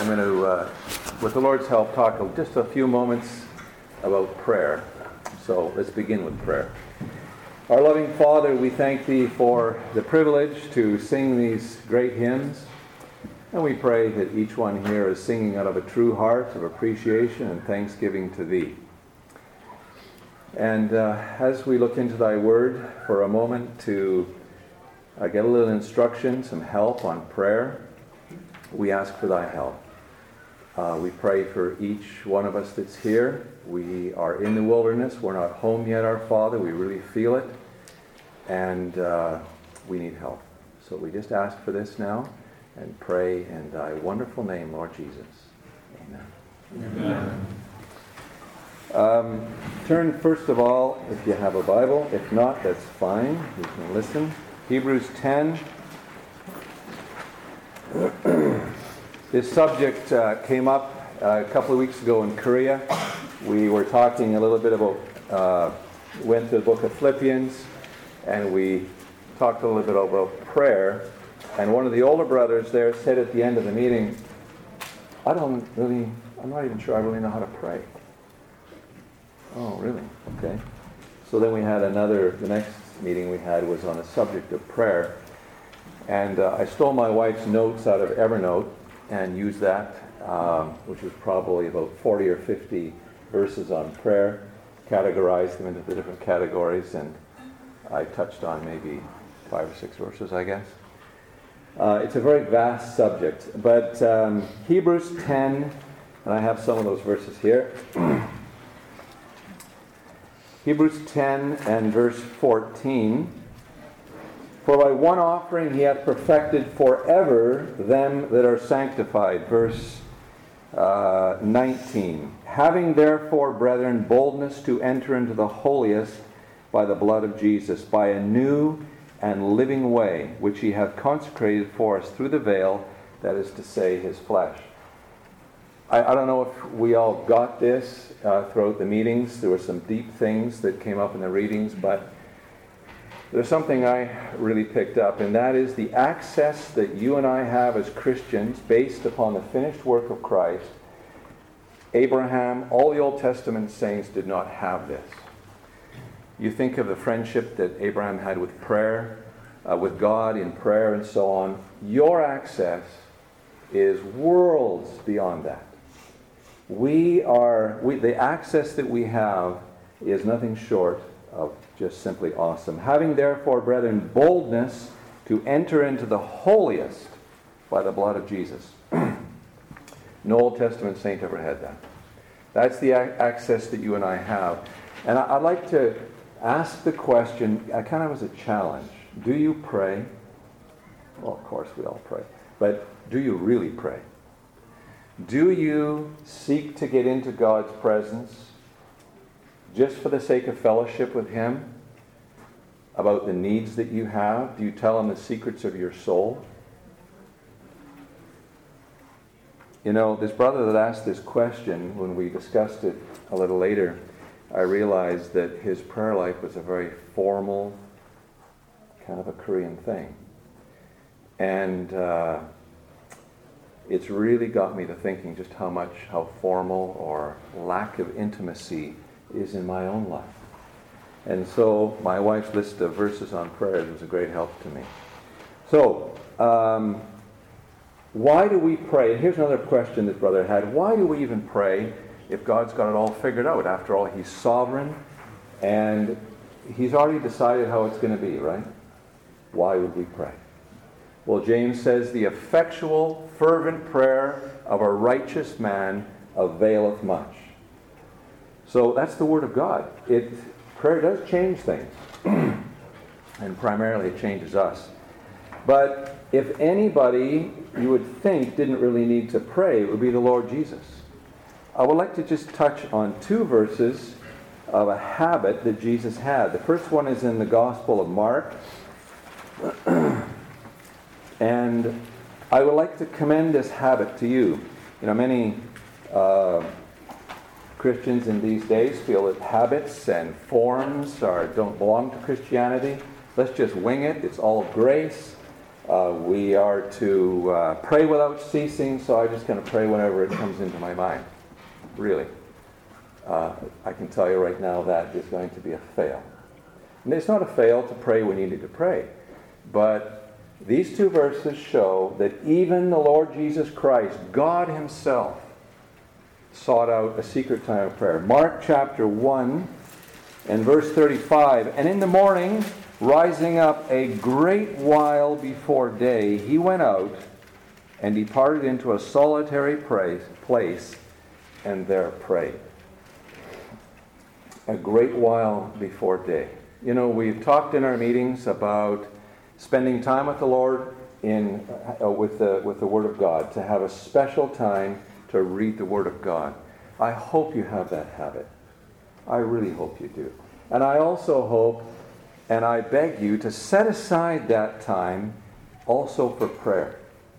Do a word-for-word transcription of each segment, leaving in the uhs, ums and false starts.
I'm going to, uh, with the Lord's help, talk just a few moments about prayer. So let's begin with prayer. Our loving Father, we thank Thee for the privilege to sing these great hymns. And we pray that each one here is singing out of a true heart of appreciation and thanksgiving to Thee. And uh, as we look into Thy Word for a moment to uh, get a little instruction, some help on prayer, we ask for Thy help. Uh, we pray for each one of us that's here. We are in the wilderness. We're not home yet, our Father. We really feel it. And uh, we need help. So we just ask for this now and pray in Thy wonderful name, Lord Jesus. Amen. Amen. Um, turn first of all, if you have a Bible. If not, that's fine. You can listen. Hebrews ten. This subject uh, came up uh, a couple of weeks ago in Korea. We were talking a little bit about, uh, went to the book of Philippians, and we talked a little bit about prayer. And one of the older brothers there said at the end of the meeting, I don't really, I'm not even sure I really know how to pray. Oh, really? Okay. So then we had another, the next meeting we had was on the subject of prayer. And uh, I stole my wife's notes out of Evernote and used that, um, which was probably about forty or fifty verses on prayer, categorized them into the different categories, and I touched on maybe five or six verses, I guess. Uh, it's a very vast subject, but um, Hebrews ten, and I have some of those verses here. Hebrews ten and verse fourteen. For by one offering he hath perfected forever them that are sanctified. Verse uh, nineteen. Having therefore, brethren, boldness to enter into the holiest by the blood of Jesus, by a new and living way, which he hath consecrated for us through the veil, that is to say, his flesh. I, I don't know if we all got this uh, throughout the meetings. There were some deep things that came up in the readings, but there's something I really picked up, and that is the access that you and I have as Christians based upon the finished work of Christ. Abraham, all the Old Testament saints did not have this. You think of the friendship that Abraham had with prayer, uh, with God in prayer and so on. Your access is worlds beyond that. We are, we, the access that we have is nothing short of just simply awesome. Having therefore, brethren, boldness to enter into the holiest by the blood of Jesus. No Old Testament saint ever had that. That's the a- access that you and I have. And I, I'd like to ask the question, I kind of as a challenge. Do you pray? Well, of course we all pray. But do you really pray? Do you seek to get into God's presence just for the sake of fellowship with Him? About the needs that you have? Do you tell Him the secrets of your soul? You know, this brother that asked this question, when we discussed it a little later, I realized that his prayer life was a very formal, kind of a Korean thing. And uh, it's really got me to thinking just how much, how formal or lack of intimacy is in my own life. And so my wife's list of verses on prayer was a great help to me. So, um, why do we pray? And here's another question this brother had. Why do we even pray if God's got it all figured out? After all, He's sovereign, and He's already decided how it's going to be, right? Why would we pray? Well, James says, the effectual, fervent prayer of a righteous man availeth much. So that's the Word of God. It prayer does change things. And primarily it changes us. But if anybody, you would think, didn't really need to pray, it would be the Lord Jesus. I would like to just touch on two verses of a habit that Jesus had. The first one is in the Gospel of Mark. And I would like to commend this habit to you. You know, many uh, Christians in these days feel that habits and forms are don't belong to Christianity. Let's just wing it. It's all grace. Uh, we are to uh, pray without ceasing, so I just kind of pray whenever it comes into my mind. Really. Uh, I can tell you right now that is going to be a fail. And it's not a fail to pray when you need to pray. But these two verses show that even the Lord Jesus Christ, God himself, sought out a secret time of prayer. Mark chapter one and verse thirty-five. And in the morning, rising up a great while before day, he went out and departed into a solitary place and there prayed. A great while before day. You know, we've talked in our meetings about spending time with the Lord in uh, with the with the Word of God, to have a special time to read the Word of God. I hope you have that habit. I really hope you do. And I also hope, and I beg you, to set aside that time also for prayer.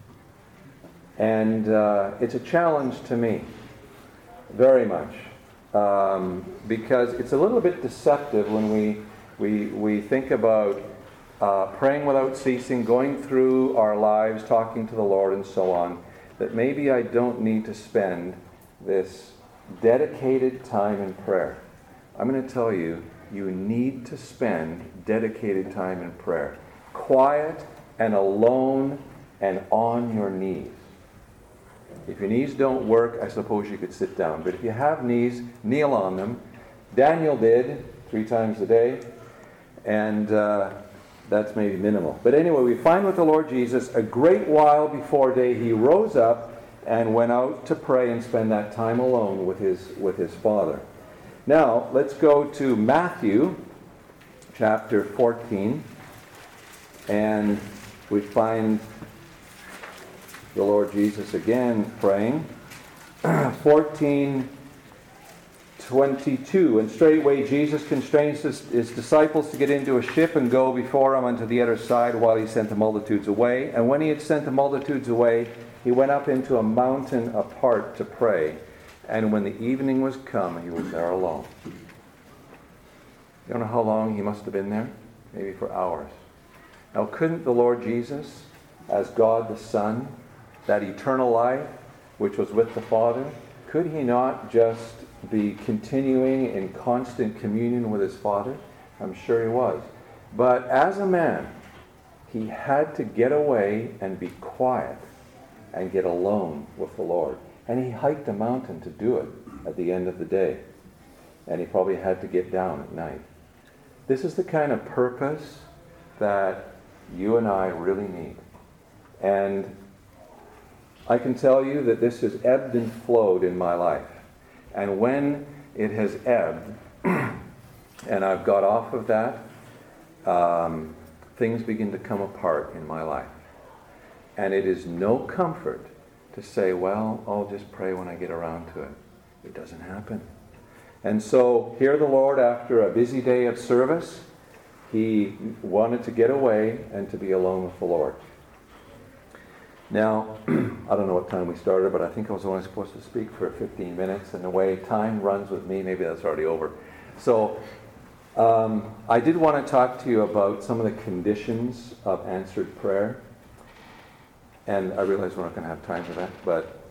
And uh, it's a challenge to me, very much, um, because it's a little bit deceptive when we we we think about uh, praying without ceasing, going through our lives, talking to the Lord, and so on. That maybe I don't need to spend this dedicated time in prayer. I'm going to tell you, you need to spend dedicated time in prayer. Quiet and alone and on your knees. If your knees don't work, I suppose you could sit down. But if you have knees, kneel on them. Daniel did three times a day. And uh, that's maybe minimal. But anyway, we find with the Lord Jesus, a great while before day, he rose up and went out to pray and spend that time alone with his with his Father. Now, let's go to Matthew chapter fourteen, and we find the Lord Jesus again praying. fourteen twenty-two. And straightway Jesus constrains his, his disciples to get into a ship and go before him unto the other side while he sent the multitudes away. And when he had sent the multitudes away, he went up into a mountain apart to pray. And when the evening was come, he was there alone. You don't know how long he must have been there? Maybe for hours. Now, couldn't the Lord Jesus, as God the Son, that eternal life which was with the Father, could he not just be continuing in constant communion with his Father? I'm sure he was. But as a man, he had to get away and be quiet and get alone with the Lord. And he hiked a mountain to do it at the end of the day. And he probably had to get down at night. This is the kind of purpose that you and I really need. And I can tell you that this has ebbed and flowed in my life. And when it has ebbed, and I've got off of that, um, things begin to come apart in my life. And it is no comfort to say, well, I'll just pray when I get around to it. It doesn't happen. And so here the Lord, after a busy day of service, he wanted to get away and to be alone with the Lord. Now, I don't know what time we started, but I think I was only supposed to speak for fifteen minutes. And the way time runs with me, maybe that's already over. So um, I did want to talk to you about some of the conditions of answered prayer. And I realize we're not going to have time for that, but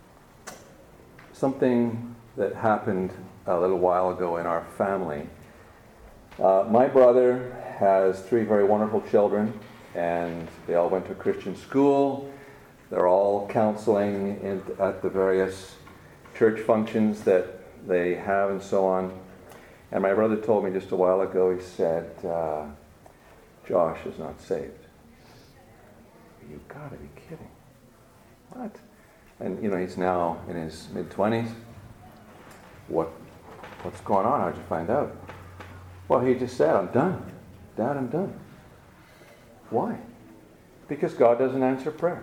something that happened a little while ago in our family. Uh, my brother has three very wonderful children, and they all went to Christian school. They're all counseling in, at the various church functions that they have and so on. And my brother told me just a while ago, he said, uh, Josh is not saved. You've got to be kidding. What? And, you know, he's now in his mid-twenties. What, what's going on? How'd you find out? Well, he just said, I'm done. Dad, I'm done. Why? Because God doesn't answer prayer.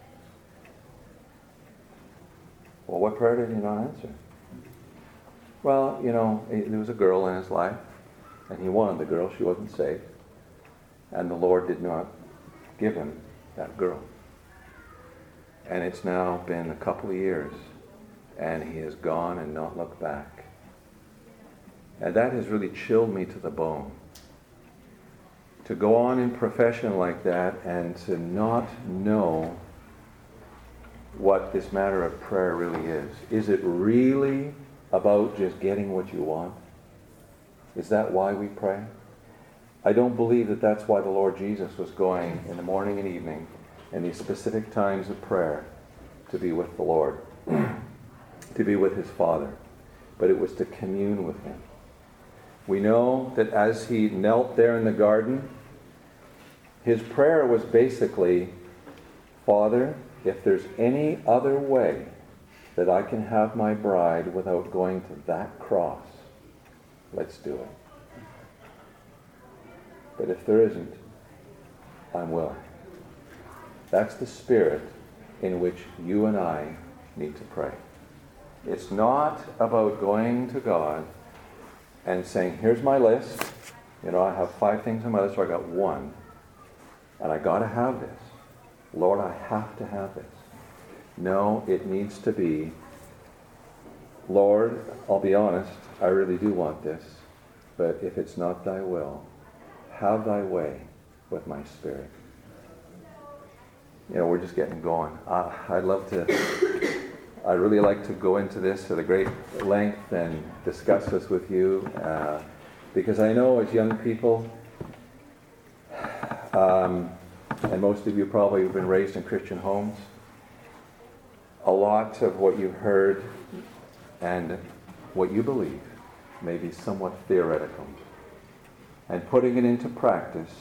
Well, what prayer did he not answer? Well, you know, there was a girl in his life, and he wanted the girl. She wasn't saved. And the Lord did not give him that girl. And it's now been a couple of years, and he has gone and not looked back. And that has really chilled me to the bone. to go on in profession like that and to not know what this matter of prayer really is. Is it really about just getting what you want? Is that why we pray? I don't believe that that's why the Lord Jesus was going in the morning and evening in these specific times of prayer to be with the Lord, to be with his Father. But it was to commune with him. We know that as he knelt there in the garden, his prayer was basically, Father, if there's any other way that I can have my bride without going to that cross, let's do it. But if there isn't, I'm willing. That's the spirit in which you and I need to pray. It's not about going to God and saying, here's my list. You know, I have five things on my list, so I got one. And I got to have this. Lord, I have to have this. No, it needs to be, Lord, I'll be honest, I really do want this. But if it's not thy will, have thy way with my spirit. You know, we're just getting going. Uh, I'd love to, I'd really like to go into this at a great length and discuss this with you. Uh, because I know as young people, um, and most of you probably have been raised in Christian homes, a lot of what you've heard and what you believe may be somewhat theoretical. And putting it into practice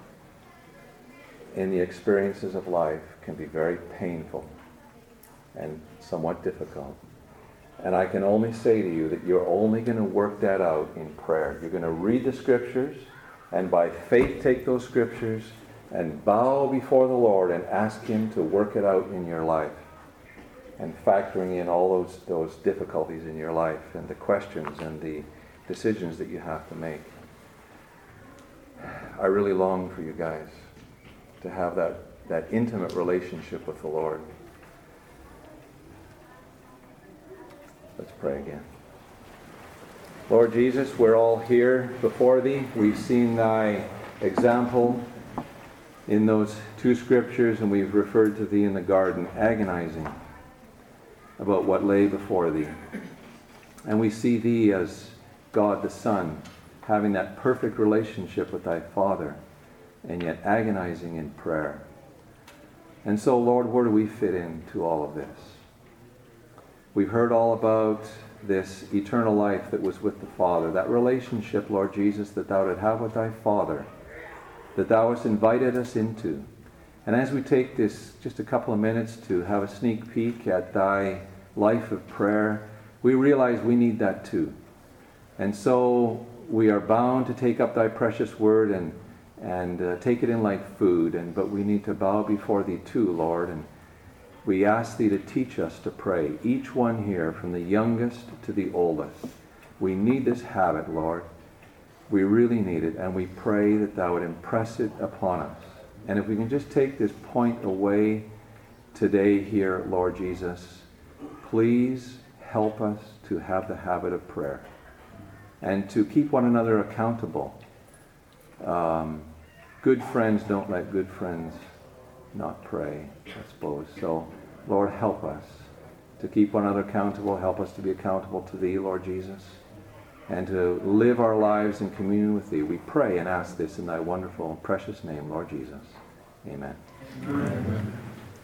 in the experiences of life can be very painful and somewhat difficult. And I can only say to you that you're only going to work that out in prayer. You're going to read the scriptures and by faith take those scriptures and bow before the Lord and ask him to work it out in your life. And factoring in all those, those difficulties in your life and the questions and the decisions that you have to make. I really long for you guys to have that, that intimate relationship with the Lord. Let's pray again. Lord Jesus, we're all here before thee. We've seen thy example in those two scriptures, and we've referred to thee in the garden, agonizing about what lay before thee. And we see thee as God the Son, having that perfect relationship with thy Father, and yet agonizing in prayer. And so, Lord, where do we fit into all of this? We've heard all about this eternal life that was with the Father, that relationship, Lord Jesus, that thou didst have with thy Father, that thou hast invited us into. And as we take this just a couple of minutes to have a sneak peek at thy life of prayer, we realize we need that too. And so we are bound to take up thy precious word and and uh, take it in like food, and but we need to bow before thee too, Lord, and we ask thee to teach us to pray, each one here, from the youngest to the oldest. We need this habit, Lord. We really need it, and we pray that thou would impress it upon us. And if we can just take this point away today here, Lord Jesus, please help us to have the habit of prayer and to keep one another accountable. Um, good friends don't let good friends not pray, I suppose. So, Lord, help us to keep one another accountable. Help us to be accountable to thee, Lord Jesus, and to live our lives in communion with thee. We pray and ask this in thy wonderful and precious name, Lord Jesus. Amen. Amen.